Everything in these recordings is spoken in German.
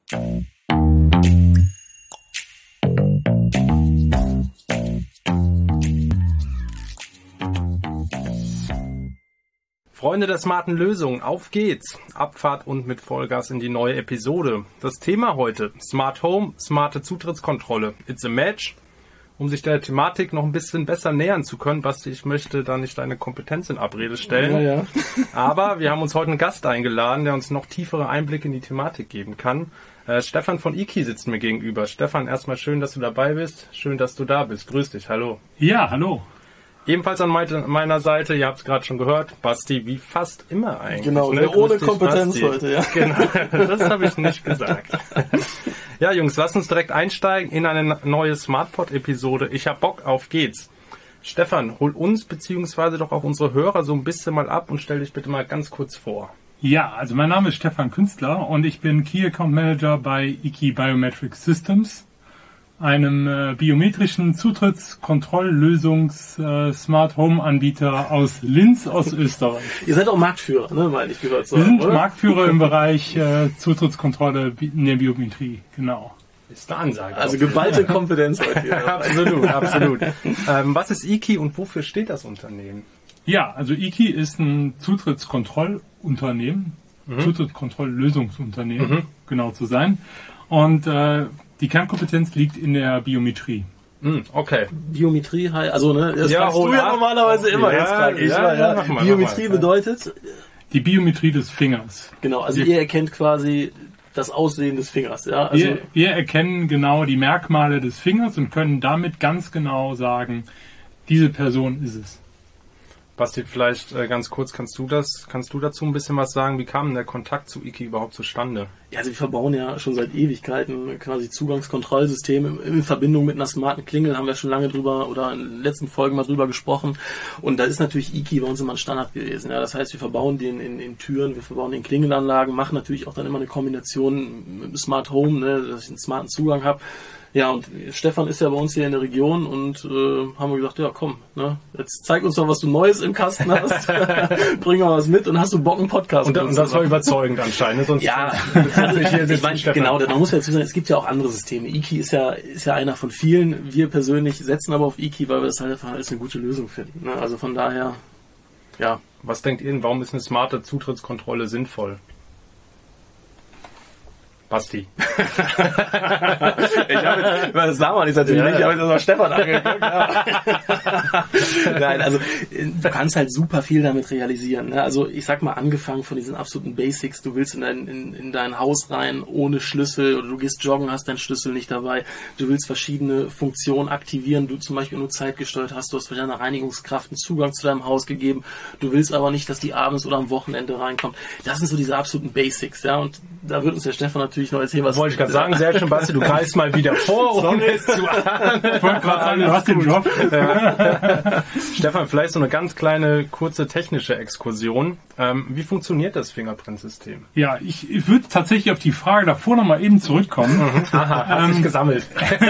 Freunde der smarten Lösungen, auf geht's! Abfahrt und mit Vollgas in die neue Episode. Das Thema heute, Smart Home, smarte Zutrittskontrolle. It's a match. Um sich der Thematik noch ein bisschen besser nähern zu können, Basti, ich möchte da nicht deine Kompetenz in Abrede stellen. Ja. Aber wir haben uns heute einen Gast eingeladen, der uns noch tiefere Einblicke in die Thematik geben kann. Stefan von IKI sitzt mir gegenüber. Stefan, erstmal schön, dass du dabei bist. Schön, dass du da bist. Grüß dich, hallo. Ja, hallo. Ebenfalls an meiner Seite, ihr habt es gerade schon gehört, Basti, wie fast immer eigentlich. Genau, ne? ohne Kompetenz Basti. heute, ja. Genau, das habe ich nicht gesagt. Ja, Jungs, lasst uns direkt einsteigen in eine neue SmartPod-Episode. Ich hab Bock, auf geht's. Stefan, hol uns beziehungsweise doch auch unsere Hörer so ein bisschen mal ab und stell dich bitte mal ganz kurz vor. Ja, also mein Name ist Stefan Künstler und ich bin Key Account Manager bei IKI Biometric Systems, einem biometrischen Zutrittskontrolllösungs Smart Home Anbieter aus Linz, aus Österreich. Ihr seid auch Marktführer, ne, meine ich gehört zu Wir haben, sind oder? Marktführer im Bereich Zutrittskontrolle in der Biometrie, genau. Ist eine Ansage. Also geballte Kompetenz heute hier. Absolut, absolut. Was ist IKI und wofür steht das Unternehmen? Ja, also IKI ist ein Zutrittskontrollunternehmen, Zutrittskontrolllösungsunternehmen, genau zu sein. Und die Kernkompetenz liegt in der Biometrie. Okay. Biometrie heißt, also ne, das Ja, fragst du hol ja ab. normalerweise immer, Ja, jetzt frage ich ja, mal. ja, mach mal, Biometrie mach mal. bedeutet, Die Biometrie des Fingers. genau, also ihr erkennt quasi das Aussehen des Fingers, ja. Also Wir erkennen genau die Merkmale des Fingers und können damit ganz genau sagen, diese Person ist es. Basti, vielleicht ganz kurz, kannst du dazu ein bisschen was sagen? Wie kam denn der Kontakt zu IKI überhaupt zustande? Ja, also wir verbauen ja schon seit Ewigkeiten quasi Zugangskontrollsysteme in Verbindung mit einer smarten Klingel, haben wir schon lange drüber oder in den letzten Folgen mal drüber gesprochen. Und da ist natürlich IKI bei uns immer ein Standard gewesen. Ja, das heißt, wir verbauen den in Türen, wir verbauen den Klingelanlagen, machen natürlich auch dann immer eine Kombination mit dem Smart Home, ne, dass ich einen smarten Zugang habe. Ja, und Stefan ist ja bei uns hier in der Region und haben wir gesagt, ja komm, ne, jetzt zeig uns doch, was du Neues im Kasten hast, bring mal was mit und hast du Bock, einen Podcast Und das war überzeugend anscheinend. Sonst ja, ich meine, genau, man muss ja dazu sagen, es gibt ja auch andere Systeme. IKI ist ja einer von vielen. Wir persönlich setzen aber auf IKI, weil wir das halt einfach als eine gute Lösung finden. Ne? Also von daher, ja. Was denkt ihr denn, warum ist eine smarte Zutrittskontrolle sinnvoll? Basti. Das sah man jetzt natürlich nicht, aber das war Stefan angeguckt. Ja. Nein, also du kannst halt super viel damit realisieren. Ne? Also ich sag mal, angefangen von diesen absoluten Basics, du willst in dein Haus rein ohne Schlüssel oder du gehst joggen, hast deinen Schlüssel nicht dabei, du willst verschiedene Funktionen aktivieren, du zum Beispiel nur zeitgesteuert hast, du hast für deine Reinigungskraft einen Zugang zu deinem Haus gegeben, du willst aber nicht, dass die abends oder am Wochenende reinkommt. Das sind so diese absoluten Basics, ja, und da wird uns der Stefan natürlich noch erzählen, was... Wollte ich gerade sagen, sehr schön, Basti, du greifst mal wieder vor, ohne es zu ahnen. Ich wollte gerade sagen, du hast den Job. Ja. Stefan, vielleicht so eine ganz kleine, kurze technische Exkursion. Wie funktioniert das Fingerprint-System? Ja, ich würde tatsächlich auf die Frage davor nochmal eben zurückkommen. Aha, hast dich gesammelt.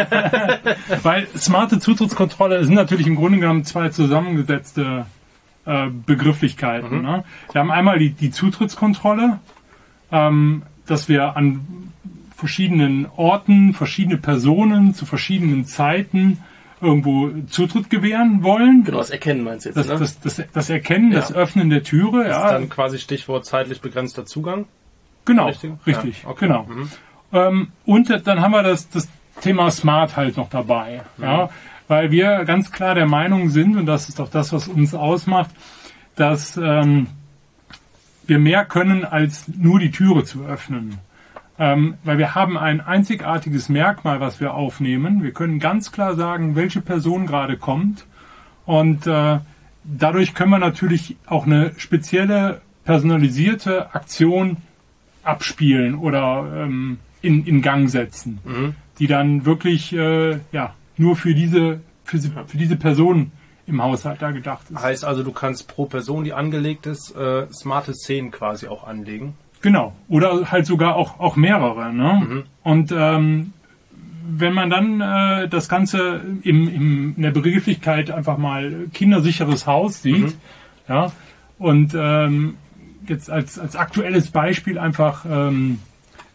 Weil smarte Zutrittskontrolle sind natürlich im Grunde genommen zwei zusammengesetzte Begrifflichkeiten. Ne? Wir haben einmal die Zutrittskontrolle, dass wir an verschiedenen Orten, verschiedene Personen zu verschiedenen Zeiten irgendwo Zutritt gewähren wollen. Genau, das Erkennen meinst du jetzt, ne? Das Erkennen, das Öffnen der Türe. Das ist dann quasi Stichwort zeitlich begrenzter Zugang? Genau, Richtig, ja, okay. Genau. Und dann haben wir das Thema Smart halt noch dabei. Ja, weil wir ganz klar der Meinung sind, und das ist auch das, was uns ausmacht, dass wir mehr können, als nur die Türe zu öffnen. Weil wir haben ein einzigartiges Merkmal, was wir aufnehmen. Wir können ganz klar sagen, welche Person gerade kommt. Und dadurch können wir natürlich auch eine spezielle, personalisierte Aktion abspielen oder in Gang setzen, die dann wirklich nur für diese Person im Haushalt da gedacht ist. Heißt also, du kannst pro Person, die angelegt ist, smarte Szenen quasi auch anlegen? Genau, oder halt sogar auch mehrere. Ne? Und wenn man dann das Ganze in der Begrifflichkeit einfach mal kindersicheres Haus sieht, und jetzt als aktuelles Beispiel einfach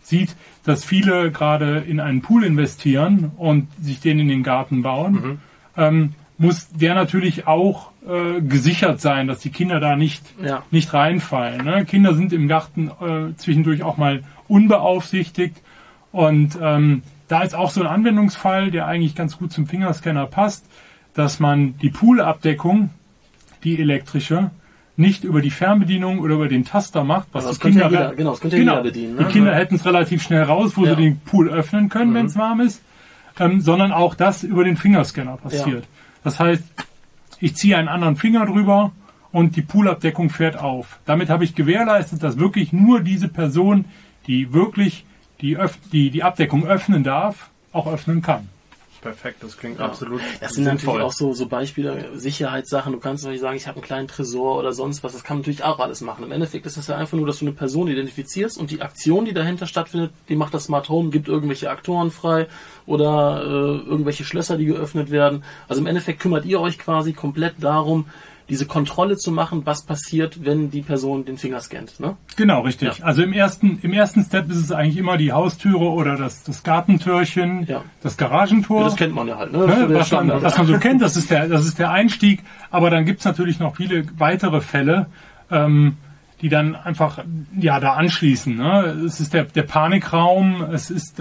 sieht, dass viele gerade in einen Pool investieren und sich den in den Garten bauen, muss der natürlich auch gesichert sein, dass die Kinder da nicht reinfallen. Ne? Kinder sind im Garten zwischendurch auch mal unbeaufsichtigt und da ist auch so ein Anwendungsfall, der eigentlich ganz gut zum Fingerscanner passt, dass man die Poolabdeckung, die elektrische, nicht über die Fernbedienung oder über den Taster macht, was das die Kinder das könnte jeder bedienen. Ne? Die Kinder hätten es relativ schnell raus, wo sie den Pool öffnen können, wenn es warm ist, sondern auch das über den Fingerscanner passiert. Ja. Das heißt, ich ziehe einen anderen Finger drüber und die Poolabdeckung fährt auf. Damit habe ich gewährleistet, dass wirklich nur diese Person, die wirklich die Abdeckung öffnen darf, auch öffnen kann. Perfekt, das klingt absolut Das sind sinnvoll. Natürlich auch so Beispiele, Sicherheitssachen. Du kannst natürlich sagen, ich habe einen kleinen Tresor oder sonst was. Das kann man natürlich auch alles machen. Im Endeffekt ist das ja einfach nur, dass du eine Person identifizierst und die Aktion, die dahinter stattfindet, die macht das Smart Home, gibt irgendwelche Aktoren frei oder irgendwelche Schlösser, die geöffnet werden. Also im Endeffekt kümmert ihr euch quasi komplett darum, diese Kontrolle zu machen, was passiert, wenn die Person den Finger scannt. Ne? Genau, richtig. Ja. Also im ersten Step ist es eigentlich immer die Haustüre oder das Gartentürchen, das Garagentor. Ja, das kennt man ja halt. Ne? Was man so kennt, das ist der Einstieg. Aber dann gibt's natürlich noch viele weitere Fälle, die dann einfach da anschließen. Ne? Es ist der Panikraum, es ist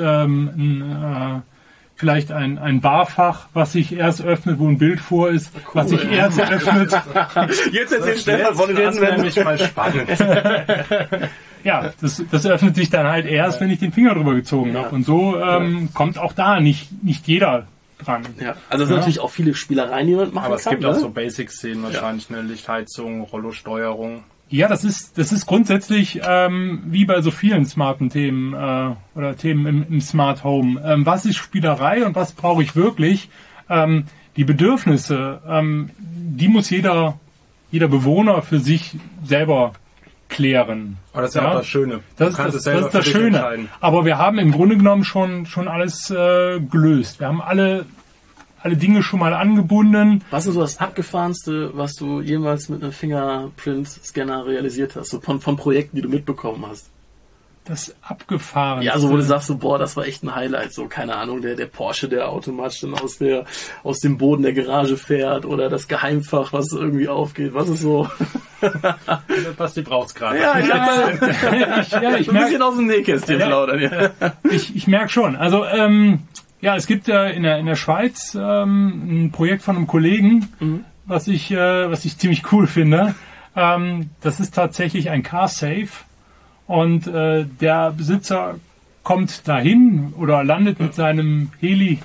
vielleicht ein Barfach, was sich erst öffnet, wo ein Bild vor ist, was sich erst öffnet. Jetzt erzähl Stefan von den Anwendungen. Das wäre mal spannend. Ja, das öffnet sich dann halt erst, wenn ich den Finger drüber gezogen habe. Und so kommt auch da nicht jeder dran. Ja, also es sind natürlich auch viele Spielereien, die man machen kann. Aber es gibt auch so Basic-Szenen, wahrscheinlich eine Lichtheizung, Rollo-Steuerung. Ja, das ist grundsätzlich wie bei so vielen smarten Themen oder Themen im Smart Home. Was ist Spielerei und was brauche ich wirklich? Die Bedürfnisse, die muss jeder Bewohner für sich selber klären. Aber das ist ja auch das Schöne. Das ist das Schöne. Aber wir haben im Grunde genommen schon alles gelöst. Wir haben alle Dinge schon mal angebunden. Was ist so das Abgefahrenste, was du jemals mit einem Fingerprint-Scanner realisiert hast? So von Projekten, die du mitbekommen hast? Das Abgefahrenste? Ja, also wo du sagst, so, boah, das war echt ein Highlight. So, keine Ahnung, der Porsche, der automatisch dann aus dem Boden der Garage fährt oder das Geheimfach, was irgendwie aufgeht. Was ist so? Basti braucht's gerade. Ja, ich ein bisschen aus dem Nähkästchen plaudern. Ja. Ich merke schon. Also, es gibt ja in der Schweiz ein Projekt von einem Kollegen, was ich ziemlich cool finde. Das ist tatsächlich ein Car Safe und der Besitzer kommt dahin oder landet mit seinem Heli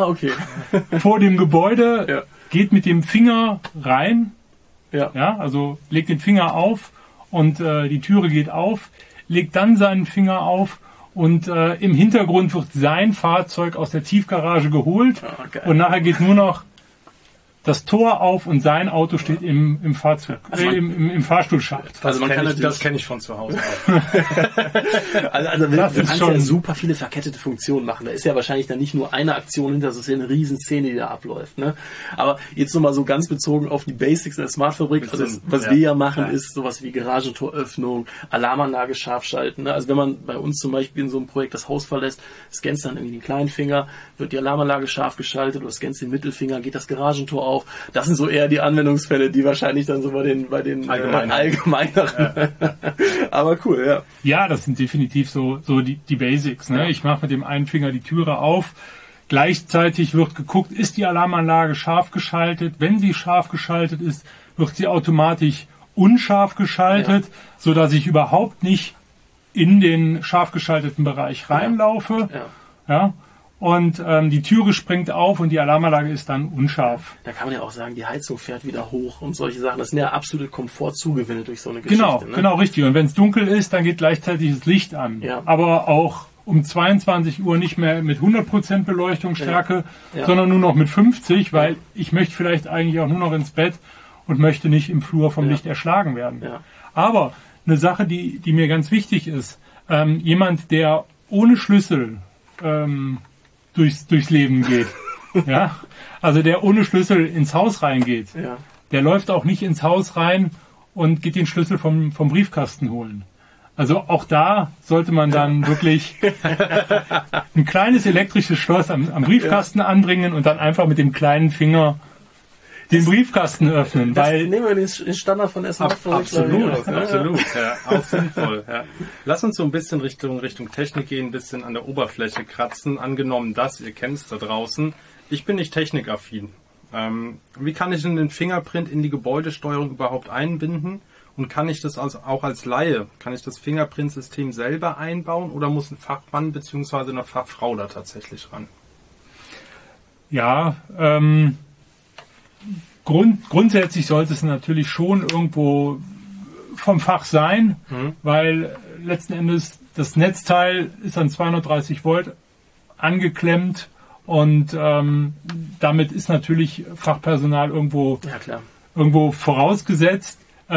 vor dem Gebäude, geht mit dem Finger rein, also legt den Finger auf und die Türe geht auf, legt dann seinen Finger auf. Und im Hintergrund wird sein Fahrzeug aus der Tiefgarage geholt und nachher geht nur noch das Tor auf und sein Auto steht im Fahrzeug, im Fahrstuhlschacht. Also das kenne ich von zu Hause auch. also du kannst ja super viele verkettete Funktionen machen. Da ist ja wahrscheinlich dann nicht nur eine Aktion hinter, das ist ja eine Riesenszene, die da abläuft. Ne? Aber jetzt nochmal so ganz bezogen auf die Basics der Smartfabrik. Also was wir ja machen, ist sowas wie Garagentoröffnung, Alarmanlage scharf schalten. Ne? Also wenn man bei uns zum Beispiel in so einem Projekt das Haus verlässt, scannst dann irgendwie den kleinen Finger, wird die Alarmanlage scharf geschaltet oder scannst den Mittelfinger, geht das Garagentor auf. Das sind so eher die Anwendungsfälle, die wahrscheinlich dann so bei den allgemeineren. Aber cool, ja. Ja, das sind definitiv so die Basics. Ne? Ja. Ich mache mit dem einen Finger die Türe auf. Gleichzeitig wird geguckt, ist die Alarmanlage scharf geschaltet? Wenn sie scharf geschaltet ist, wird sie automatisch unscharf geschaltet, sodass ich überhaupt nicht in den scharf geschalteten Bereich reinlaufe. Ja. Und die Türe springt auf und die Alarmanlage ist dann unscharf. Da kann man ja auch sagen, die Heizung fährt wieder hoch und solche Sachen. Das sind ja absolute Komfortzugewinne durch so eine Geschichte. Genau, richtig. Und wenn es dunkel ist, dann geht gleichzeitig das Licht an. Ja. Aber auch um 22 Uhr nicht mehr mit 100% Beleuchtungsstärke, sondern nur noch mit 50, weil ich möchte vielleicht eigentlich auch nur noch ins Bett und möchte nicht im Flur vom Licht erschlagen werden. Ja. Aber eine Sache, die mir ganz wichtig ist, jemand, der ohne Schlüssel durchs Leben geht. Ja, also der ohne Schlüssel ins Haus reingeht. Der läuft auch nicht ins Haus rein und geht den Schlüssel vom Briefkasten holen. Also auch da sollte man dann wirklich ein kleines elektrisches Schloss am Briefkasten anbringen und dann einfach mit dem kleinen Finger den Briefkasten öffnen. Weil nehmen wir den Standard von Smartphone. Absolut. Ja, auch sinnvoll. Ja. Lass uns so ein bisschen Richtung Technik gehen, ein bisschen an der Oberfläche kratzen. Angenommen das, ihr kennt es da draußen. Ich bin nicht technikaffin. Wie kann ich denn den Fingerprint in die Gebäudesteuerung überhaupt einbinden? Und kann ich das also auch als Laie, kann ich das Fingerprint-System selber einbauen oder muss ein Fachmann bzw. eine Fachfrau da tatsächlich ran? Ja, grundsätzlich sollte es natürlich schon irgendwo vom Fach sein, weil letzten Endes das Netzteil ist an 230 Volt angeklemmt und damit ist natürlich Fachpersonal irgendwo vorausgesetzt.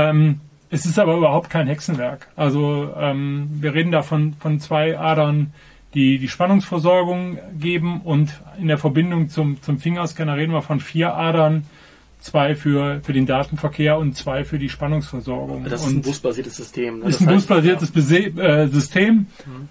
Es ist aber überhaupt kein Hexenwerk. Also wir reden da von 2 Adern, die Spannungsversorgung geben und in der Verbindung zum Fingerscanner reden wir von 4 Adern, 2 für den Datenverkehr und 2 für die Spannungsversorgung. Das ist ein busbasiertes System. Ne? Ist ein busbasiertes System.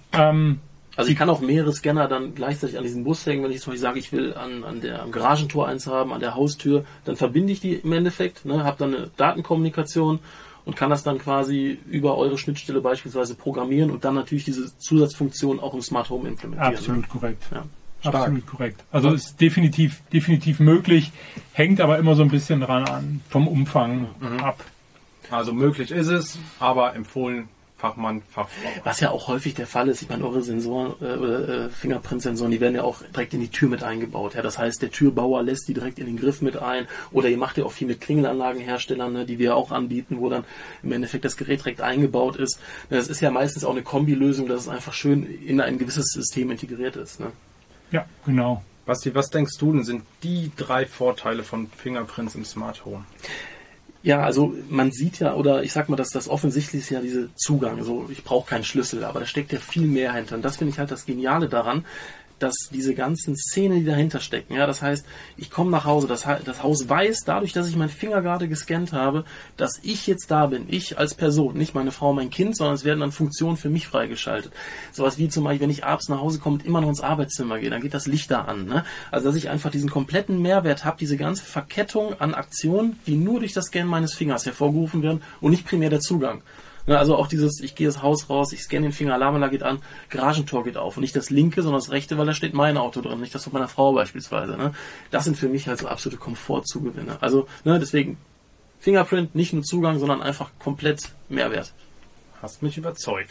Also ich kann auch mehrere Scanner dann gleichzeitig an diesen Bus hängen, wenn ich zum Beispiel sage, ich will am Garagentor eins haben, an der Haustür, dann verbinde ich die im Endeffekt, ne, habe dann eine Datenkommunikation und kann das dann quasi über eure Schnittstelle beispielsweise programmieren und dann natürlich diese Zusatzfunktion auch im Smart Home implementieren. Absolut korrekt. Ja. Absolut korrekt. Also ist definitiv möglich, hängt aber immer so ein bisschen dran vom Umfang ab. Also möglich ist es, aber empfohlen Fachmann, Fachfrau. Was ja auch häufig der Fall ist, ich meine, eure Sensoren oder Fingerprint-Sensoren, die werden ja auch direkt in die Tür mit eingebaut. Ja, das heißt, der Türbauer lässt die direkt in den Griff mit ein oder ihr macht ja auch viel mit Klingelanlagenherstellern, ne, die wir auch anbieten, wo dann im Endeffekt das Gerät direkt eingebaut ist. Das ist ja meistens auch eine Kombilösung, dass es einfach schön in ein gewisses System integriert ist. Ne? Ja, genau. Basti, was denkst du denn, sind die 3 Vorteile von Fingerprints im Smart Home? Ja, also man sieht ja, oder ich sag mal, dass das offensichtlich ist ja dieser Zugang. So, ich brauche keinen Schlüssel, aber da steckt ja viel mehr hinter. Und das finde ich halt das Geniale daran, dass diese ganzen Szenen, die dahinter stecken, ja, das heißt, ich komme nach Hause, das Haus weiß, dadurch, dass ich meinen Finger gerade gescannt habe, dass ich jetzt da bin, ich als Person, nicht meine Frau, mein Kind, sondern es werden dann Funktionen für mich freigeschaltet. Sowas wie zum Beispiel, wenn ich abends nach Hause komme und immer noch ins Arbeitszimmer gehe, dann geht das Licht da an. Ne? Also, dass ich einfach diesen kompletten Mehrwert habe, diese ganze Verkettung an Aktionen, die nur durch das Scannen meines Fingers hervorgerufen werden und nicht primär der Zugang. Also auch dieses, ich gehe das Haus raus, ich scanne den Finger, Alarmanlage geht an, Garagentor geht auf. Und nicht das linke, sondern das rechte, weil da steht mein Auto drin, nicht das von meiner Frau beispielsweise. Ne? Das sind für mich halt so absolute Komfortzugewinne. Also deswegen Fingerprint, nicht nur Zugang, sondern einfach komplett Mehrwert. Hast mich überzeugt.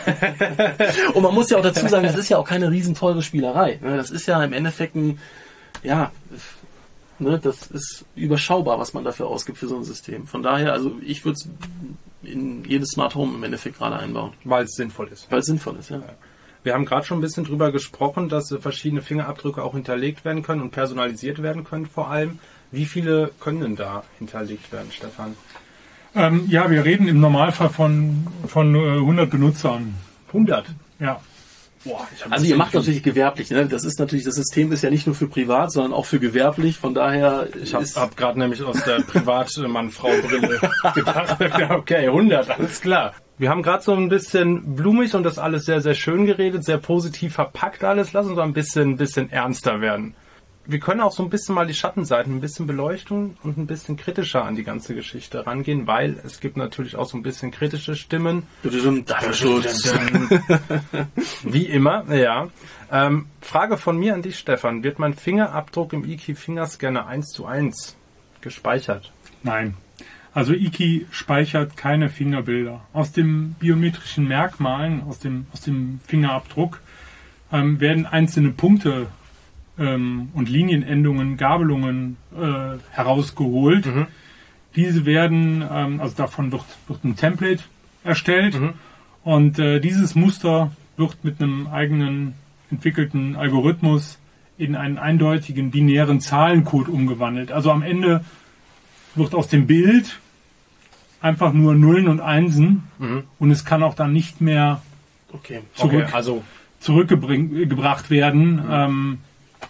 Und man muss ja auch dazu sagen, das ist ja auch keine riesen teure Spielerei. Das ist ja im Endeffekt das ist überschaubar, was man dafür ausgibt für so ein System. Von daher, also ich würde es in jedes Smart Home im Endeffekt gerade einbauen. Weil es sinnvoll ist. Weil es sinnvoll ist, ja. Wir haben gerade schon ein bisschen drüber gesprochen, dass verschiedene Fingerabdrücke auch hinterlegt werden können und personalisiert werden können vor allem. Wie viele können denn da hinterlegt werden, Stefan? Ja, wir reden im Normalfall von 100 Benutzern. 100? Ja. Boah, also ihr macht natürlich gewerblich, ne? Das ist natürlich, das System ist ja nicht nur für privat, sondern auch für gewerblich, von daher... Ich hab gerade nämlich aus der Privatmann-Frau-Brille gedacht, okay, 100, alles klar. Wir haben gerade so ein bisschen blumig und das alles sehr, sehr schön geredet, sehr positiv verpackt alles. Lass uns mal ein bisschen ernster werden. Wir können auch so ein bisschen mal die Schattenseiten, ein bisschen Beleuchtung und ein bisschen kritischer an die ganze Geschichte rangehen, weil es gibt natürlich auch so ein bisschen kritische Stimmen. Wie immer, ja. Frage von mir an dich, Stefan. Wird mein Fingerabdruck im Iki Fingerscanner 1:1 gespeichert? Nein. Also Iki speichert keine Fingerbilder. Aus den biometrischen Merkmalen, aus dem Fingerabdruck, werden einzelne Punkte und Linienendungen, Gabelungen herausgeholt. Diese werden, also davon wird ein Template erstellt und dieses Muster wird mit einem eigenen entwickelten Algorithmus in einen eindeutigen binären Zahlencode umgewandelt. Also am Ende wird aus dem Bild einfach nur Nullen und Einsen und es kann auch dann nicht mehr zurückgebracht werden.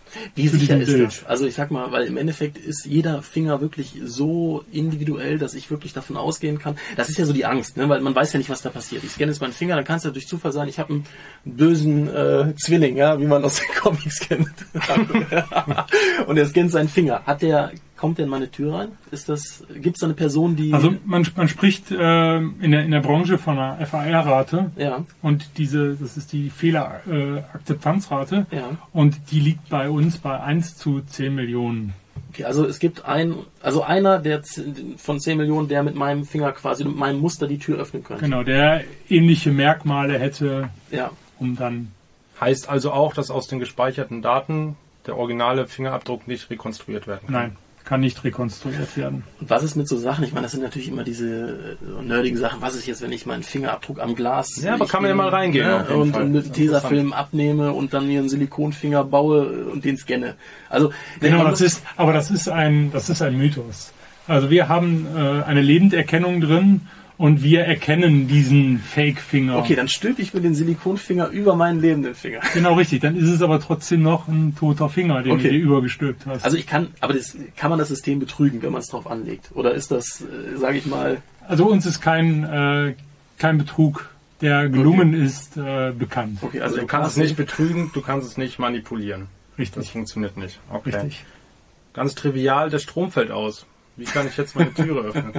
Wie sicher ist das? Also ich sag mal, weil im Endeffekt ist jeder Finger wirklich so individuell, dass ich wirklich davon ausgehen kann. Das ist ja so die Angst, ne? Weil man weiß ja nicht, was da passiert. Ich scanne jetzt meinen Finger, dann kann es ja durch Zufall sein, ich habe einen bösen Zwilling, ja, wie man aus den Comics kennt. Und er scannt seinen Finger. Kommt der in meine Tür rein? Gibt es da eine Person, die... Also man spricht in der Branche von einer FAR-Rate. Ja. Und das ist die Fehlerakzeptanzrate. Ja. Und die liegt bei uns bei 1 zu 10 Millionen. Okay, also es gibt einer von 10 Millionen, der mit meinem Finger quasi, mit meinem Muster die Tür öffnen könnte. Genau, der ähnliche Merkmale hätte, ja. Um dann... Heißt also auch, dass aus den gespeicherten Daten der originale Fingerabdruck nicht rekonstruiert werden kann? Nein. Kann nicht rekonstruiert werden. Und was ist mit so Sachen? Ich meine, das sind natürlich immer diese nerdigen Sachen. Was ist jetzt, wenn ich meinen Fingerabdruck am Glas... Ja, aber kann man ja mal reingehen. Ja, und mit Tesafilm abnehme und dann mir einen Silikonfinger baue und den scanne. Also, genau, das ist ein Mythos. Also wir haben eine Lebenderkennung drin und wir erkennen diesen Fake-Finger. Okay, dann stülpe ich mir den Silikonfinger über meinen lebenden Finger. Genau, richtig. Dann ist es aber trotzdem noch ein toter Finger, den du dir übergestülpt hast. Also kann man das System betrügen, wenn man es drauf anlegt? Oder ist das, sage ich mal... Also uns ist kein Betrug, der gelungen ist, bekannt. Okay, also du kannst es nicht betrügen, du kannst es nicht manipulieren. Richtig. Das funktioniert nicht. Okay. Richtig. Ganz trivial, der Strom fällt aus. Wie kann ich jetzt meine Türe öffnen?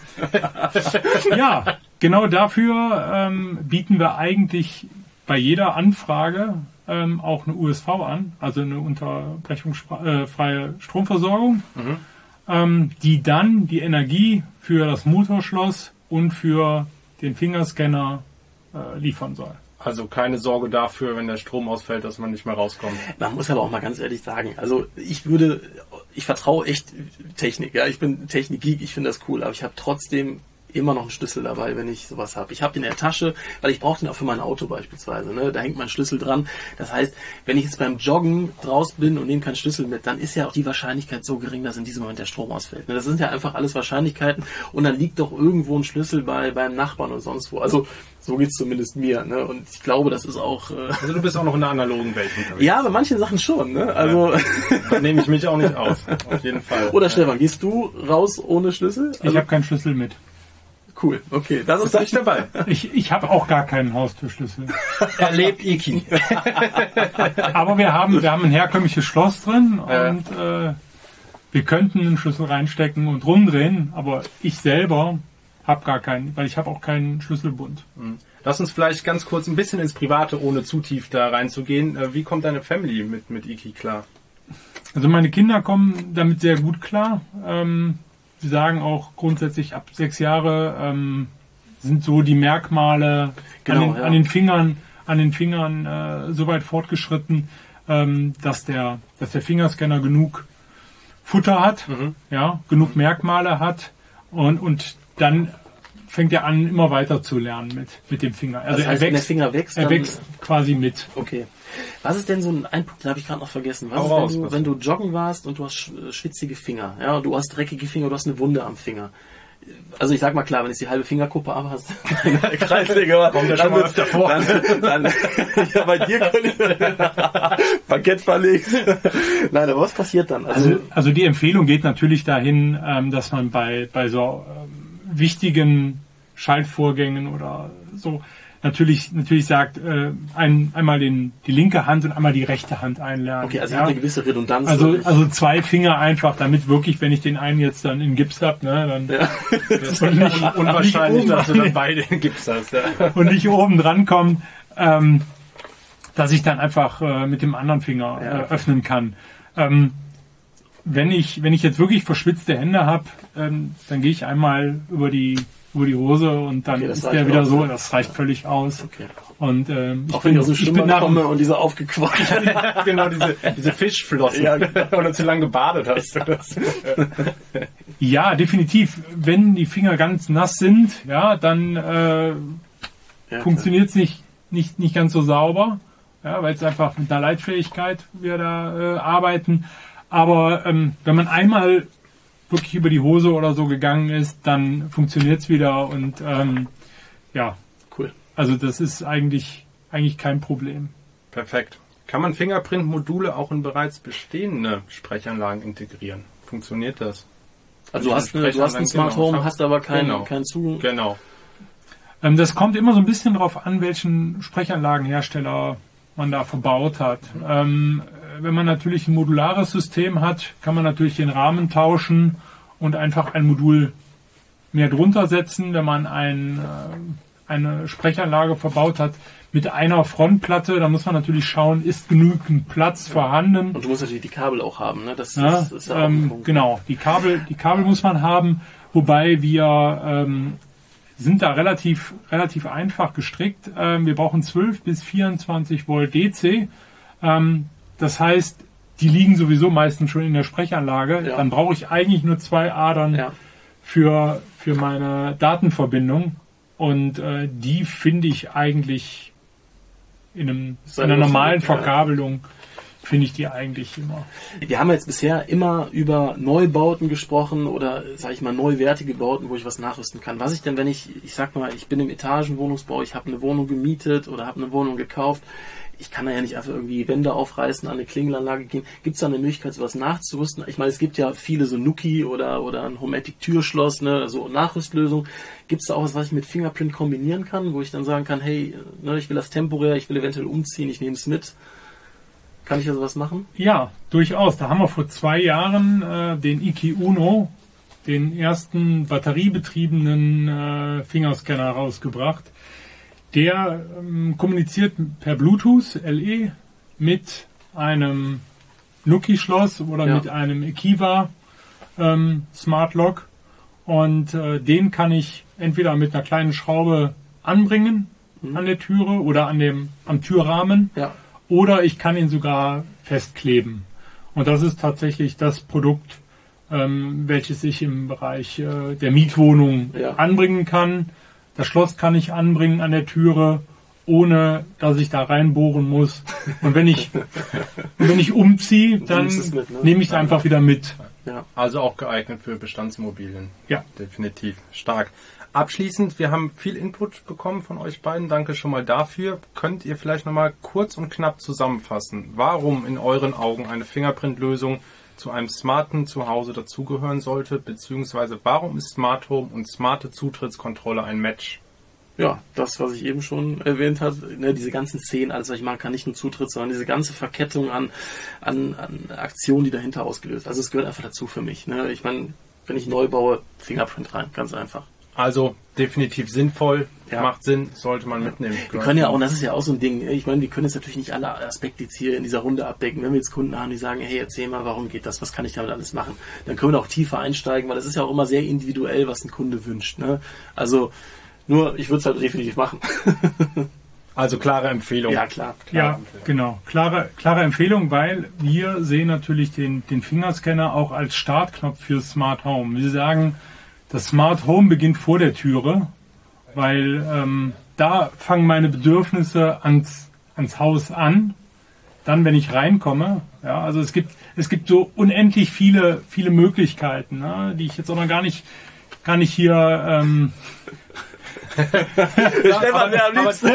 Ja, genau dafür bieten wir eigentlich bei jeder Anfrage auch eine USV an, also eine unterbrechungsfreie Stromversorgung, die dann die Energie für das Motorschloss und für den Fingerscanner liefern soll. Also keine Sorge dafür, wenn der Strom ausfällt, dass man nicht mehr rauskommt. Man muss aber auch mal ganz ehrlich sagen, also ich vertraue echt Technik, ja, ich bin Technik-Geek, ich finde das cool, aber ich habe trotzdem immer noch einen Schlüssel dabei, wenn ich sowas habe. Ich habe den in der Tasche, weil ich brauche den auch für mein Auto beispielsweise. Ne? Da hängt mein Schlüssel dran. Das heißt, wenn ich jetzt beim Joggen draußen bin und nehme keinen Schlüssel mit, dann ist ja auch die Wahrscheinlichkeit so gering, dass in diesem Moment der Strom ausfällt. Ne? Das sind ja einfach alles Wahrscheinlichkeiten und dann liegt doch irgendwo ein Schlüssel beim Nachbarn und sonst wo. Also so geht's zumindest mir. Ne? Und ich glaube, das ist auch... Also du bist auch noch in der analogen Welt unterwegs. Ja, bei manchen Sachen schon. Ne? Also da nehme ich mich auch nicht aus. Auf jeden Fall. Oder Stefan, gehst du raus ohne Schlüssel? Also, ich habe keinen Schlüssel mit. Cool, okay. Das ist nicht dabei. Ich habe auch gar keinen Haustürschlüssel. Erlebt Iki. Aber wir haben ein herkömmliches Schloss drin und wir könnten einen Schlüssel reinstecken und rumdrehen, aber ich selber habe gar keinen, weil ich habe auch keinen Schlüsselbund. Lass uns vielleicht ganz kurz ein bisschen ins Private, ohne zu tief da reinzugehen. Wie kommt deine Family mit Iki klar? Also meine Kinder kommen damit sehr gut klar. Sie sagen auch grundsätzlich, ab 6 Jahre sind so die Merkmale an den Fingern so weit fortgeschritten, dass der Fingerscanner genug Futter hat, genug Merkmale hat und dann fängt er an, immer weiter zu lernen mit dem Finger. Also das heißt, wenn der Finger wächst, er wächst quasi mit. Okay. Was ist denn so ein Punkt, den habe ich gerade noch vergessen. Was ist, wenn du joggen warst und du hast schwitzige Finger, ja, du hast dreckige Finger, du hast eine Wunde am Finger. Also ich sag mal klar, wenn du die halbe Fingerkuppe abhast, Kreisliga, kommt der schon mal öfter vor. Dann ja, bei dir könnte ich Parkett verlegt. Nein, aber was passiert dann? Also die Empfehlung geht natürlich dahin, dass man bei so wichtigen Schaltvorgängen oder so natürlich sagt, einmal die linke Hand und einmal die rechte Hand einlernen. Okay, also eine gewisse Redundanz. Also 2 Finger einfach, damit wirklich, wenn ich den einen jetzt dann in Gips habe, ne, dann ist nicht unwahrscheinlich, dass du dann beide in Gips hast. Ja. Und nicht oben dran kommen, dass ich dann einfach mit dem anderen Finger öffnen kann. Wenn ich jetzt wirklich verschwitzte Hände habe, dann gehe ich einmal über die Hose und dann ist der wieder so, das reicht völlig aus. Okay. Und auch wenn ich aus dem Schwimmbad komme und diese aufgequatscht. Genau, diese Fischflossen. Ja, oder zu lange gebadet hast. Ja, definitiv. Wenn die Finger ganz nass sind, dann funktioniert es nicht ganz so sauber, weil es einfach mit einer Leitfähigkeit wir da arbeiten. Aber wenn man einmal wirklich über die Hose oder so gegangen ist, dann funktioniert es wieder und cool. Also das ist eigentlich kein Problem. Perfekt. Kann man Fingerprint-Module auch in bereits bestehende Sprechanlagen integrieren? Funktioniert das? Also du hast ein Smart Home, hast aber keinen Zugang. Genau. Das kommt immer so ein bisschen drauf an, welchen Sprechanlagenhersteller man da verbaut hat. Wenn man natürlich ein modulares System hat, kann man natürlich den Rahmen tauschen und einfach ein Modul mehr drunter setzen. Wenn man eine Sprechanlage verbaut hat mit einer Frontplatte, da muss man natürlich schauen, ist genügend Platz vorhanden. Und du musst natürlich die Kabel auch haben, ne? Das ist ja auch ein Punkt. Genau, die Kabel muss man haben, wobei wir sind da relativ einfach gestrickt. Wir brauchen 12 bis 24 Volt DC. Das heißt, die liegen sowieso meistens schon in der Sprechanlage. Ja. Dann brauche ich eigentlich nur 2 Adern für meine Datenverbindung. Und die finde ich eigentlich in einer normalen Verkabelung, finde ich die eigentlich immer. Wir haben jetzt bisher immer über Neubauten gesprochen oder, sage ich mal, neuwertige Bauten, wo ich was nachrüsten kann. Was ich denn, wenn ich sag mal, ich bin im Etagenwohnungsbau, ich habe eine Wohnung gemietet oder habe eine Wohnung gekauft, ich kann da ja nicht einfach irgendwie Wände aufreißen, an eine Klingelanlage gehen. Gibt es da eine Möglichkeit, sowas nachzurüsten? Ich meine, es gibt ja viele so Nuki oder ein Homatic-Türschloss, ne, so Nachrüstlösungen. Gibt es da auch was ich mit Fingerprint kombinieren kann, wo ich dann sagen kann, hey, ne, ich will das temporär, ich will eventuell umziehen, ich nehme es mit. Kann ich da sowas machen? Ja, durchaus. Da haben wir vor 2 Jahren den Iki Uno, den ersten batteriebetriebenen Fingerscanner rausgebracht. Der kommuniziert per Bluetooth LE mit einem Nuki-Schloss oder mit einem Ekiva Smart Lock und den kann ich entweder mit einer kleinen Schraube anbringen an der Türe oder am Türrahmen oder ich kann ihn sogar festkleben. Und das ist tatsächlich das Produkt, welches ich im Bereich der Mietwohnung anbringen kann. Das Schloss kann ich anbringen an der Türe, ohne dass ich da reinbohren muss. Und wenn ich umziehe, dann nehme ich es einfach wieder mit. Ja. Also auch geeignet für Bestandsimmobilien. Ja. Definitiv. Stark. Abschließend, wir haben viel Input bekommen von euch beiden. Danke schon mal dafür. Könnt ihr vielleicht nochmal kurz und knapp zusammenfassen, warum in euren Augen eine Fingerprint-Lösung zu einem smarten Zuhause dazugehören sollte, beziehungsweise warum ist Smart Home und smarte Zutrittskontrolle ein Match? Ja, das, was ich eben schon erwähnt habe, ne, diese ganzen Szenen, alles, was ich machen kann, nicht nur Zutritt, sondern diese ganze Verkettung an Aktionen, die dahinter ausgelöst. Also es gehört einfach dazu für mich. Ne? Ich meine, wenn ich neu baue, Fingerprint rein, ganz einfach. Also definitiv sinnvoll, macht Sinn, sollte man mitnehmen. Wir können ja auch, und das ist ja auch so ein Ding, ich meine, wir können jetzt natürlich nicht alle Aspekte jetzt hier in dieser Runde abdecken. Wenn wir jetzt Kunden haben, die sagen, hey, erzähl mal, warum geht das, was kann ich damit alles machen? Dann können wir auch tiefer einsteigen, weil das ist ja auch immer sehr individuell, was ein Kunde wünscht. Ne? Also nur, ich würde es halt definitiv machen. Also klare Empfehlung. Ja, klar. Ja, genau. Klare Empfehlung, weil wir sehen natürlich den Fingerscanner auch als Startknopf für Smart Home. Wir sagen, das Smart Home beginnt vor der Türe, weil da fangen meine Bedürfnisse ans Haus an. Dann, wenn ich reinkomme, ja, also es gibt so unendlich viele Möglichkeiten, ne, die ich jetzt auch noch gar nicht hier Stefan, der am liebsten.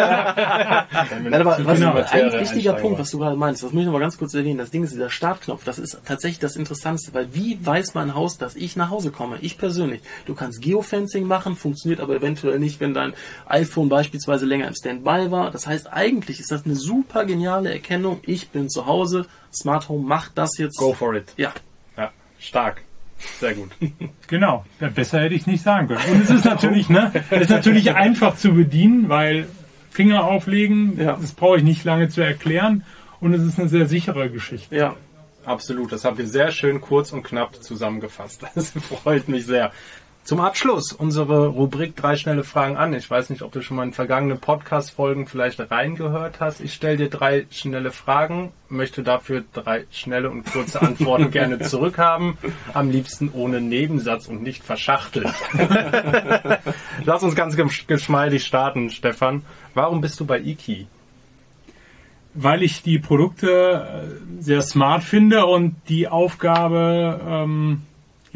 Ein wichtiger Punkt, was du gerade meinst, das muss ich noch mal ganz kurz erwähnen. Das Ding ist dieser Startknopf. Das ist tatsächlich das Interessanteste, weil wie weiß mein Haus, dass ich nach Hause komme? Ich persönlich. Du kannst Geofencing machen, funktioniert aber eventuell nicht, wenn dein iPhone beispielsweise länger im Standby war. Das heißt, eigentlich ist das eine super geniale Erkennung. Ich bin zu Hause. Smart Home macht das jetzt. Go for it. Ja. Ja, stark. Sehr gut. Genau, ja, besser hätte ich es nicht sagen können. Und es ist natürlich einfach zu bedienen, weil Finger auflegen, das brauche ich nicht lange zu erklären und es ist eine sehr sichere Geschichte. Ja, absolut. Das habt ihr sehr schön kurz und knapp zusammengefasst. Das freut mich sehr. Zum Abschluss unsere Rubrik 3 schnelle Fragen an. Ich weiß nicht, ob du schon mal in vergangene Podcast-Folgen vielleicht reingehört hast. Ich stelle dir 3 schnelle Fragen, möchte dafür 3 schnelle und kurze Antworten gerne zurückhaben. Am liebsten ohne Nebensatz und nicht verschachtelt. Lass uns ganz geschmeidig starten, Stefan. Warum bist du bei Iki? Weil ich die Produkte sehr smart finde und die Aufgabe,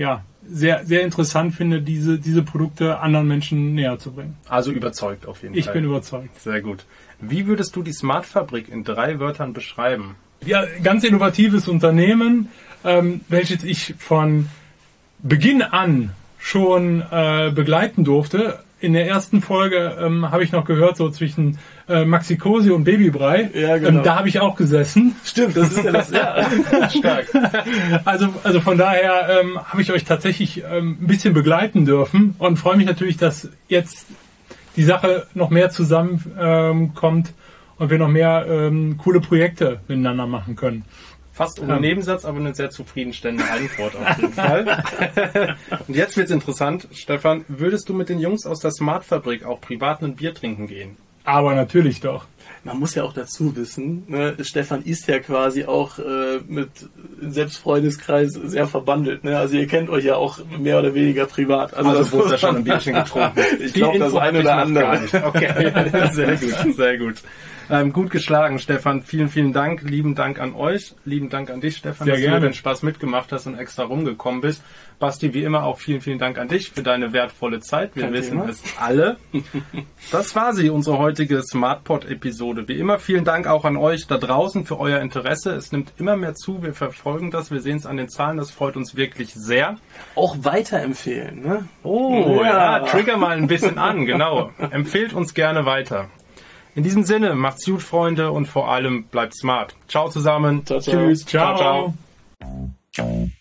sehr, sehr interessant finde, diese Produkte anderen Menschen näher zu bringen. Also überzeugt auf jeden Fall. Ich bin überzeugt. Sehr gut. Wie würdest du die Smart Fabrik in 3 Wörtern beschreiben? Ja, ganz innovatives Unternehmen, welches ich von Beginn an schon begleiten durfte. In der ersten Folge habe ich noch gehört, so zwischen Maxi Cosi und Babybrei. Ja, genau. Da habe ich auch gesessen. Stimmt, das ist ja das. Ja. Stark. Also von daher habe ich euch tatsächlich ein bisschen begleiten dürfen und freue mich natürlich, dass jetzt die Sache noch mehr zusammenkommt und wir noch mehr coole Projekte miteinander machen können. Fast ohne Nebensatz, aber eine sehr zufriedenstellende Antwort auf jeden Fall. Und jetzt wird's interessant. Stefan, würdest du mit den Jungs aus der Smart Fabrik auch privat ein Bier trinken gehen? Aber natürlich doch. Man muss ja auch dazu wissen, ne, Stefan ist ja quasi auch mit Selbstfreundeskreis sehr verbandelt. Ne? Also ihr kennt euch ja auch mehr oder weniger privat. Also das wurde ja schon ein Bierchen getrunken. Ich glaube, das eine oder andere. Okay, sehr gut, sehr gut. Gut geschlagen, Stefan. Vielen, vielen Dank. Lieben Dank an euch. Lieben Dank an dich, Stefan, sehr dass gerne. du den Spaß mitgemacht hast und extra rumgekommen bist. Basti, wie immer auch vielen, vielen Dank an dich für deine wertvolle Zeit. Wir wissen es alle. Das war sie, unsere heutige SmartPod-Episode. Wie immer vielen Dank auch an euch da draußen für euer Interesse. Es nimmt immer mehr zu. Wir verfolgen das. Wir sehen es an den Zahlen. Das freut uns wirklich sehr. Auch weiterempfehlen. Ne? Oh, ja, trigger mal ein bisschen an. Genau. Empfehlt uns gerne weiter. In diesem Sinne, macht's gut, Freunde, und vor allem bleibt smart. Ciao zusammen. Ciao, ciao. Tschüss. Ciao. Ciao.